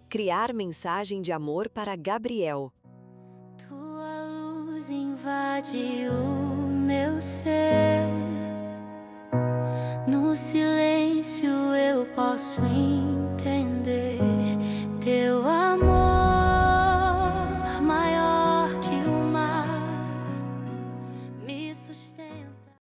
Criar mensagem de amor para Gabriel. Tua luz invade o meu ser, no silêncio